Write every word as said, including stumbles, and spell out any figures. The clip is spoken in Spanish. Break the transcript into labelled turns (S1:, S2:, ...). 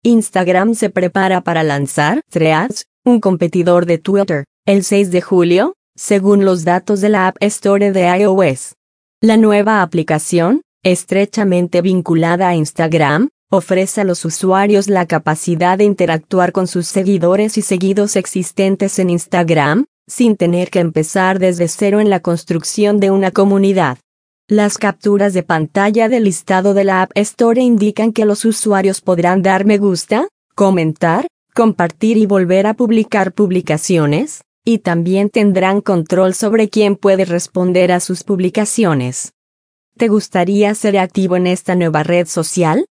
S1: Instagram se prepara para lanzar Threads, un competidor de Twitter, el seis de julio, según los datos de la App Store de iOS. La nueva aplicación, estrechamente vinculada a Instagram, ofrece a los usuarios la capacidad de interactuar con sus seguidores y seguidos existentes en Instagram, sin tener que empezar desde cero en la construcción de una comunidad. Las capturas de pantalla del listado de la App Store indican que los usuarios podrán dar me gusta, comentar, compartir y volver a publicar publicaciones, y también tendrán control sobre quién puede responder a sus publicaciones. ¿Te gustaría ser activo en esta nueva red social?